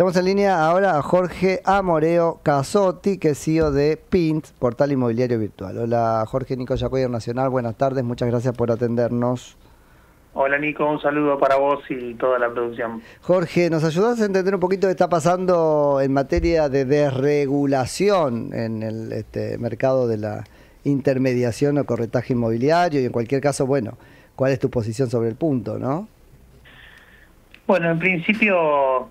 Tenemos en línea ahora a Jorge Amoreo Casotti, que es CEO de Pint, Portal Inmobiliario Virtual. Hola Jorge, Nico Yacoyer Nacional, buenas tardes, muchas gracias por atendernos. Hola Nico, un saludo para vos y toda la producción. Jorge, ¿nos ayudas a entender un poquito qué está pasando en materia de desregulación en el mercado de la intermediación o corretaje inmobiliario? Y en cualquier caso, bueno, ¿cuál es tu posición sobre el punto, no? Bueno, en principio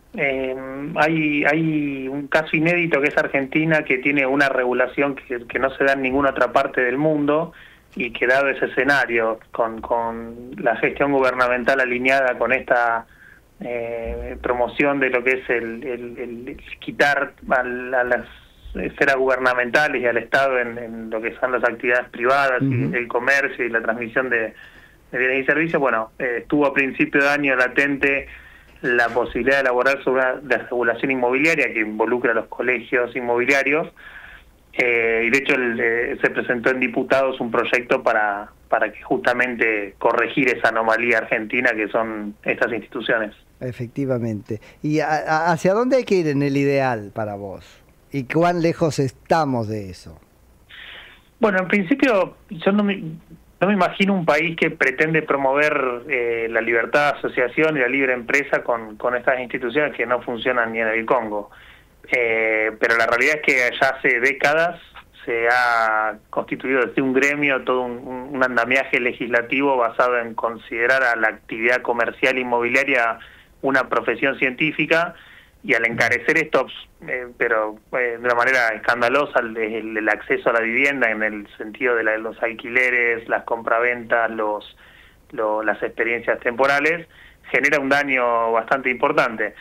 hay un caso inédito que es Argentina, que tiene una regulación que no se da en ninguna otra parte del mundo, y que dado ese escenario, con la gestión gubernamental alineada con esta promoción de lo que es el quitar a las esferas gubernamentales y al Estado en lo que son las actividades privadas y el comercio y la transmisión de bienes y servicios, bueno, estuvo a principio de año latente la posibilidad de elaborar sobre una desregulación inmobiliaria que involucra a los colegios inmobiliarios, y de hecho se presentó en diputados un proyecto para que justamente corregir esa anomalía argentina que son estas instituciones. Efectivamente. ¿Y hacia dónde hay que ir en el ideal para vos? ¿Y cuán lejos estamos de eso? Bueno, en principio yo no me imagino un país que pretende promover la libertad de asociación y la libre empresa con estas instituciones que no funcionan ni en el Congo. Pero la realidad es que ya hace décadas se ha constituido desde un gremio todo un andamiaje legislativo basado en considerar a la actividad comercial inmobiliaria una profesión científica, y al encarecer esto, pero de una manera escandalosa, el acceso a la vivienda en el sentido de los alquileres, las compraventas, las experiencias temporales, genera un daño bastante importante.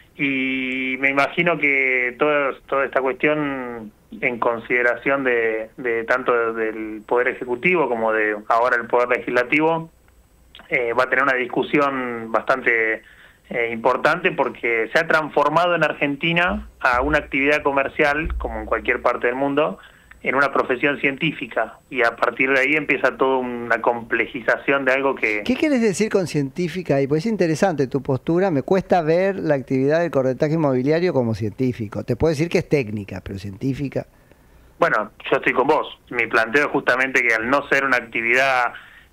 Y me imagino que toda esta cuestión, en consideración de tanto del Poder Ejecutivo como de ahora el Poder Legislativo, va a tener una discusión bastante importante, porque se ha transformado en Argentina a una actividad comercial, como en cualquier parte del mundo, en una profesión científica, y a partir de ahí empieza toda una complejización de algo que... ¿Qué quieres decir con científica? Y pues es interesante tu postura, me cuesta ver la actividad del corretaje inmobiliario como científico. Te puedo decir que es técnica, pero científica... Bueno, yo estoy con vos. Mi planteo es justamente que al no ser una actividad,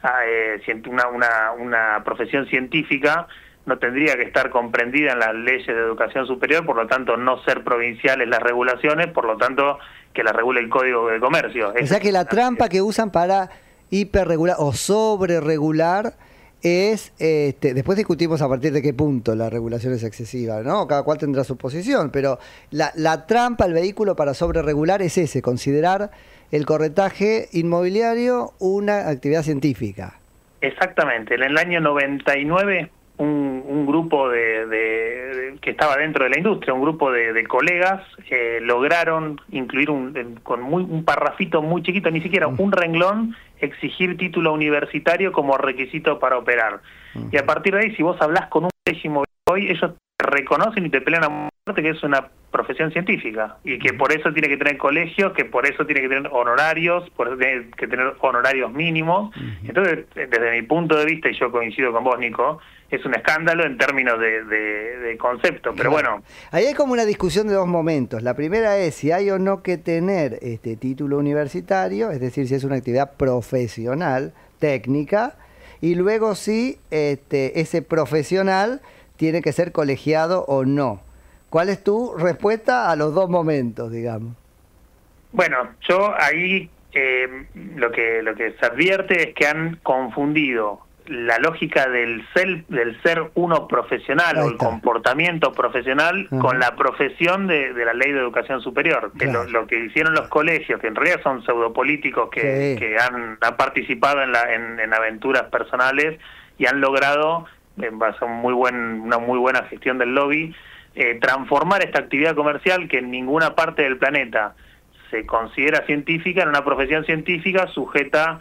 una profesión científica, no tendría que estar comprendida en las leyes de educación superior, por lo tanto no ser provinciales las regulaciones, por lo tanto que la regule el Código de Comercio. O sea que la trampa que usan para hiperregular o sobreregular es, después discutimos a partir de qué punto la regulación es excesiva, ¿no? Cada cual tendrá su posición, pero la trampa, el vehículo para sobreregular es ese, considerar el corretaje inmobiliario una actividad científica. Exactamente. En el año 99... Un grupo que estaba dentro de la industria, un grupo de colegas, lograron incluir con un parrafito muy chiquito, ni siquiera un renglón, exigir título universitario como requisito para operar. Y a partir de ahí, si vos hablás con un colegio inmobiliario hoy, ellos te reconocen y te pelean a muerte que es una profesión científica, y que por eso tiene que tener colegios, que por eso tiene que tener honorarios, por eso tiene que tener honorarios mínimos. Entonces, desde mi punto de vista, y yo coincido con vos, Nico, es un escándalo en términos de concepto, pero bueno. Ahí hay como una discusión de dos momentos. La primera es si hay o no que tener este título universitario, es decir, si es una actividad profesional, técnica, y luego si ese profesional tiene que ser colegiado o no. ¿Cuál es tu respuesta a los dos momentos, digamos? Bueno, yo ahí lo que se advierte es que han confundido la lógica del ser uno profesional o el comportamiento profesional con la profesión de la Ley de Educación Superior. Que lo que hicieron los colegios, que en realidad son pseudopolíticos que han participado en aventuras personales y han logrado, en base a una muy buena gestión del lobby, transformar esta actividad comercial, que en ninguna parte del planeta se considera científica, en una profesión científica sujeta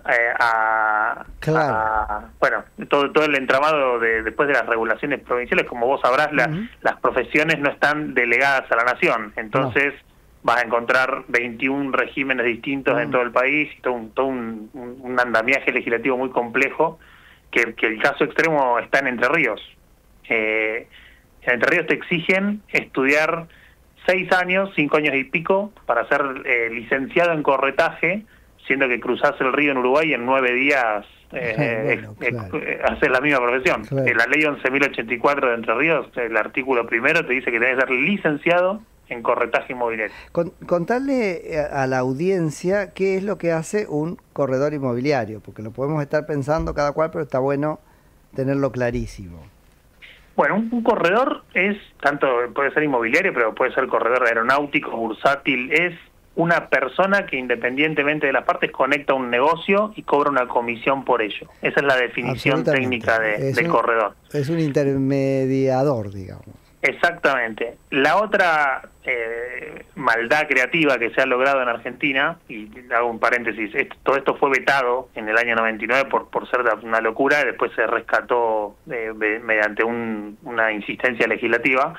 bueno, todo el entramado después de las regulaciones provinciales. Como vos sabrás, las profesiones no están delegadas a la nación, entonces vas a encontrar 21 regímenes distintos en todo el país, y todo un andamiaje legislativo muy complejo, que el caso extremo está en Entre Ríos. En Entre Ríos te exigen estudiar 6 años, 5 años y pico, para ser licenciado en corretaje, siendo que cruzás el río en Uruguay y en 9 días Bueno, claro. haces la misma profesión. Claro. La ley 11.084 de Entre Ríos, el artículo primero, te dice que tenés que ser licenciado en corretaje inmobiliario. Contarle a la audiencia qué es lo que hace un corredor inmobiliario, porque lo podemos estar pensando cada cual, pero está bueno tenerlo clarísimo. Bueno, un corredor es, tanto puede ser inmobiliario, pero puede ser corredor aeronáutico, bursátil, es una persona que independientemente de las partes conecta un negocio y cobra una comisión por ello. Esa es la definición técnica de corredor. Es un intermediador, digamos. Exactamente. La otra maldad creativa que se ha logrado en Argentina, y hago un paréntesis, todo esto fue vetado en el año 99 por ser una locura, y después se rescató mediante una insistencia legislativa,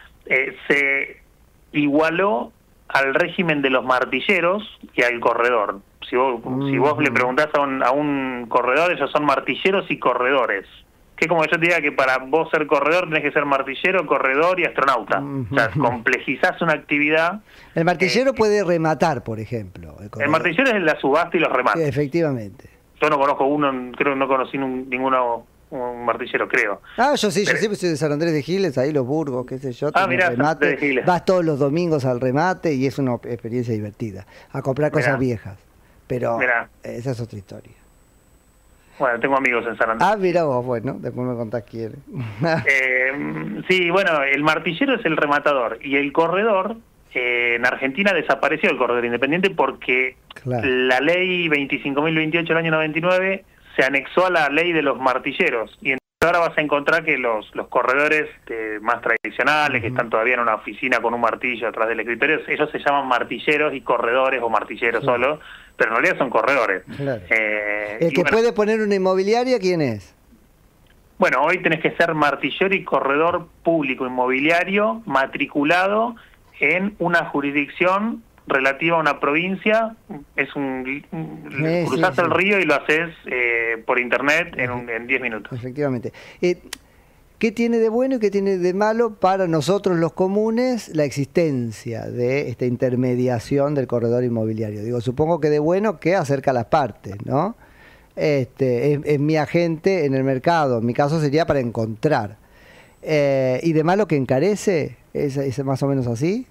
se igualó al régimen de los martilleros y al corredor. Si vos le preguntás a un corredor, ellos son martilleros y corredores. Que como yo te diga que para vos ser corredor tenés que ser martillero, corredor y astronauta. O sea, complejizás una actividad. El martillero puede rematar, por ejemplo. El martillero es la subasta y los remates. Sí, efectivamente. Yo no conozco uno, creo que no conocí ninguno un martillero, creo. Yo sí, yo siempre soy de San Andrés de Giles, ahí los Burgos, qué sé yo. Mirá, remate. de Giles. Vas todos los domingos al remate y es una experiencia divertida. A comprar cosas viejas. Pero esa es otra historia. Bueno, tengo amigos en San Andrés. Mirá vos, bueno, después me contás quién. Sí, bueno, el martillero es el rematador y el corredor, en Argentina desapareció el corredor independiente porque la ley 25.028 del año 99 se anexó a la ley de los martilleros y ahora vas a encontrar que los corredores más tradicionales, que están todavía en una oficina con un martillo atrás del escritorio, ellos se llaman martilleros y corredores o martilleros solo, pero en realidad son corredores. Claro. El que puede poner una inmobiliaria, ¿quién es? Bueno, hoy tenés que ser martillero y corredor público inmobiliario matriculado en una jurisdicción relativa a una provincia. Es cruzás el río y lo haces por internet en 10 minutos. Efectivamente. ¿Qué tiene de bueno y qué tiene de malo para nosotros los comunes la existencia de esta intermediación del corredor inmobiliario? Digo, supongo que de bueno que acerca las partes, ¿no? Es mi agente en el mercado, en mi caso sería para encontrar. ¿Y de malo que encarece? ¿Es más o menos así?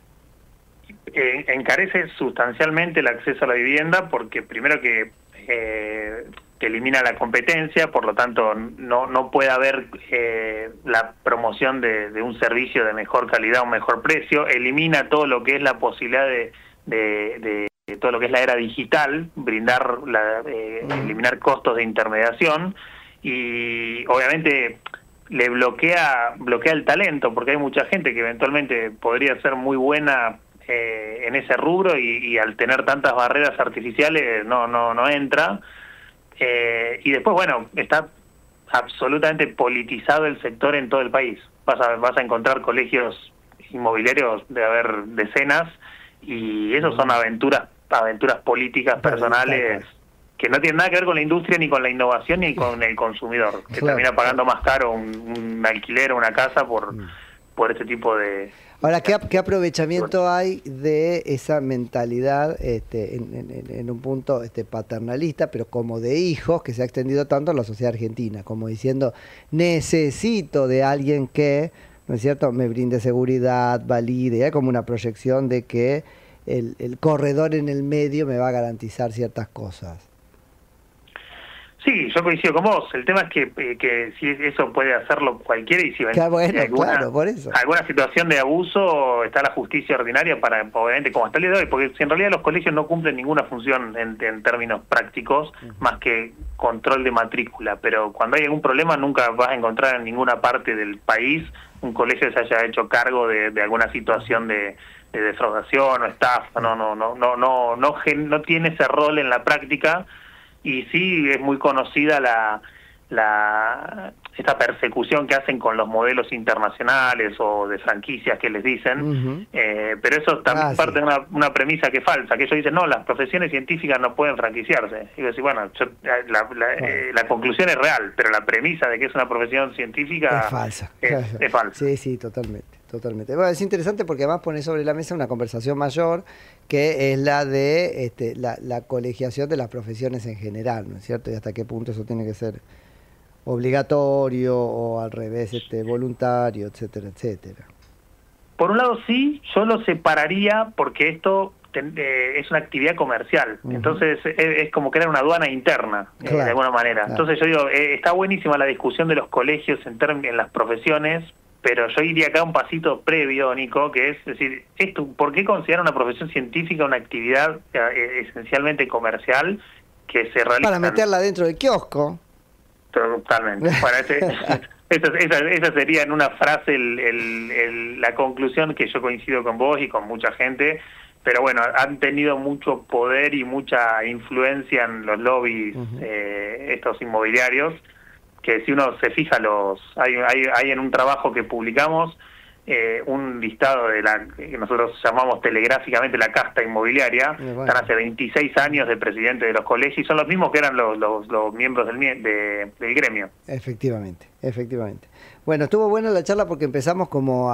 Encarece sustancialmente el acceso a la vivienda porque primero que elimina la competencia, por lo tanto no puede haber la promoción de un servicio de mejor calidad o mejor precio, elimina todo lo que es la posibilidad de todo lo que es la era digital, eliminar costos de intermediación y obviamente le bloquea el talento porque hay mucha gente que eventualmente podría ser muy buena en ese rubro y al tener tantas barreras artificiales no entra. Y después, bueno, está absolutamente politizado el sector en todo el país. Vas a encontrar colegios inmobiliarios, de haber decenas, y esos son aventuras políticas personales que no tienen nada que ver con la industria, ni con la innovación, ni con el consumidor, que termina pagando más caro un alquiler o una casa por este tipo de... Ahora, ¿qué aprovechamiento hay de esa mentalidad en un punto paternalista, pero como de hijos, que se ha extendido tanto en la sociedad argentina, como diciendo, necesito de alguien que, ¿no es cierto?, me brinde seguridad, valide, y hay como una proyección de que el corredor en el medio me va a garantizar ciertas cosas. Sí, yo coincido con vos. El tema es que si eso puede hacerlo cualquiera y si por eso. Alguna situación de abuso está la justicia ordinaria para, obviamente, como está el día de hoy, porque si en realidad los colegios no cumplen ninguna función en términos prácticos, más que control de matrícula, pero cuando hay algún problema nunca vas a encontrar en ninguna parte del país un colegio que se haya hecho cargo de alguna situación de defraudación o estafa. No tiene ese rol en la práctica. Y sí, es muy conocida esta persecución que hacen con los modelos internacionales o de franquicias que les dicen, pero eso también parte de una premisa que es falsa, que ellos dicen, no, las profesiones científicas no pueden franquiciarse. Y yo digo, bueno, la conclusión es real, pero la premisa de que es una profesión científica es falsa. Es falsa. Sí, totalmente. Bueno, es interesante porque además pone sobre la mesa una conversación mayor que es la de la colegiación de las profesiones en general, ¿no es cierto? Y hasta qué punto eso tiene que ser obligatorio o al revés voluntario, etcétera, etcétera. Por un lado sí, yo lo separaría porque esto es una actividad comercial, entonces es como crear una aduana interna, de alguna manera. Entonces yo digo, está buenísima la discusión de los colegios en las profesiones, pero yo iría acá un pasito previo, Nico, que es decir, ¿por qué considerar una profesión científica una actividad esencialmente comercial que se realiza? Para meterla dentro del kiosco. Totalmente. Bueno, esa sería en una frase la conclusión, que yo coincido con vos y con mucha gente, pero bueno, han tenido mucho poder y mucha influencia en los lobbies estos inmobiliarios, que si uno se fija, hay en un trabajo que publicamos un listado de que nosotros llamamos telegráficamente la casta inmobiliaria. Están hace 26 años de presidente de los colegios y son los mismos que eran los miembros del gremio. Efectivamente. Bueno, estuvo buena la charla porque empezamos como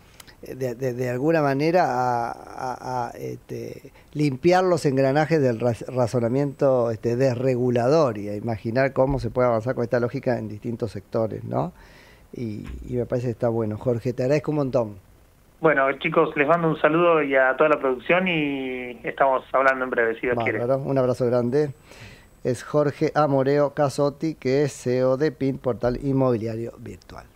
de alguna manera a limpiar los engranajes del razonamiento desregulador y a imaginar cómo se puede avanzar con esta lógica en distintos sectores, ¿no? Y me parece que está bueno. Jorge, te agradezco un montón. Bueno, chicos, les mando un saludo y a toda la producción y estamos hablando en breve, si Dios quiere. Un abrazo grande. Es Jorge Amoreo Casotti, que es CEO de PIN, Portal Inmobiliario Virtual.